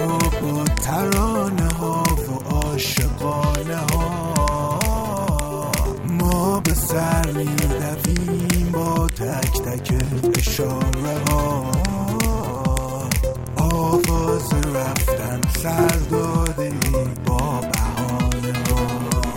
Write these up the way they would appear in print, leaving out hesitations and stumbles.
و ترانه ها و عاشقانه ها، ما به سر می‌دویم با تک تک اشاره ها. آواز رفتن سر داده با بهانه ها.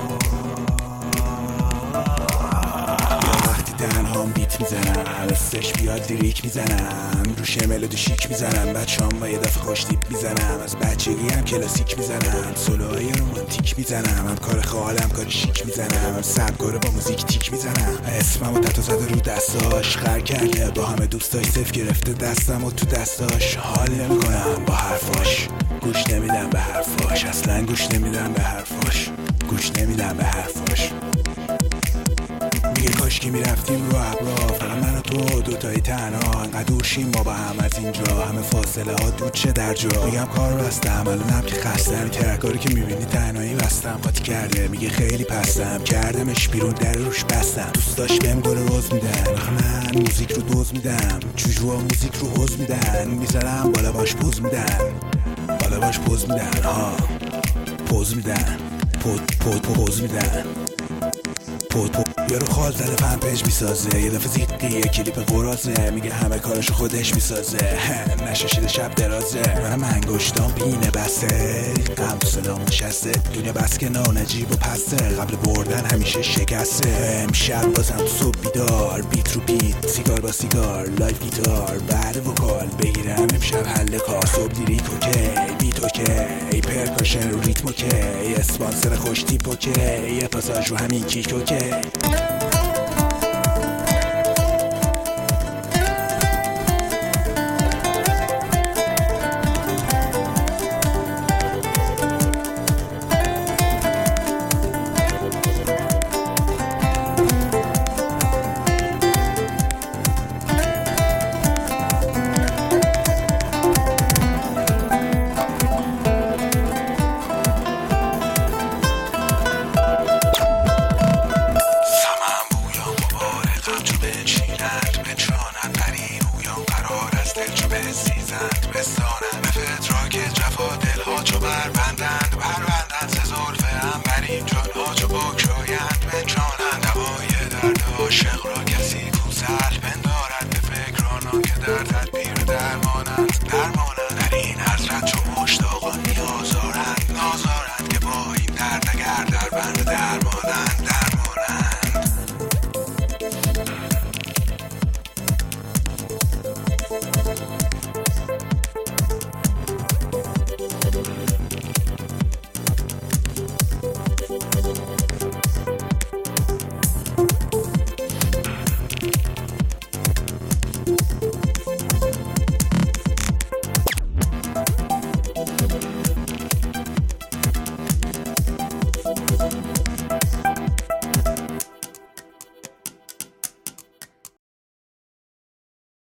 وقتی تنهام بیت میزنم، حسش بیاد لیریک میزنم، روش ملودی شیک میزنم، بچه‌ام با یه دفعه خوش تیپ میزنم، از بچگی هم کلاسیک میزنم، سولوهای رومانتیک میزنم، هم کار خالم کار شیک میزنم، هم سبکاره با موزیک تیک میزنم، اسممو تتو زده رو دستاش، خر کرده با همه دوستاش، صف گرفته دستمو تو دستاش، حال نمیکنم با حرفاش، گوش نمیدم به حرفاش، اصلا گوش نمیدم به حرفاش، گوش نمیدم به حرفاش. میگه کاش که میرفتیم رو ابرا، فقط من و تو دوتایی تنها، انقدر دور شیم ما با هم از اینجا، همه فاصله ها دود چه در جا. میگم کار بستم الانم که خستم، ترکاری که میبینی تنهایی بستم قاطی کرده، میگه خیلی پستم، کردمش بیرون در روش بستم، دوست داشت بهم گل روز میدن، آخه من موزیک رو دوز میدم، جوجوها موزیک رو حوز میدن، میذارم بالا باش پوز میدن، بالا باش پوز میدن ها، پوز میدن، پوز میدن، یارو خال زده فن پیج میسازه، یه دفعه زیقیه کلیپ قرازه، میگه همه کارشو خودش میسازه، نشاشیده شب درازه، منم انگشتام پینه بسته، غم تو صدام نشسته، دنیا بس که نجیب و پسته، قبل بردن همیشه شکسته، امشب بازم تو صبح بیدار، بیت رو بیت، سیگار با سیگار، لایف گیتار، بعد وکال بگیرم امشب حل کار، صبح لیریک اوکی، بیت اوکی، پرکاشن رو ریتم اوکی، اسپانسر خوش تیپ اوکی، یه پاساژ رو همین کیک اوکی.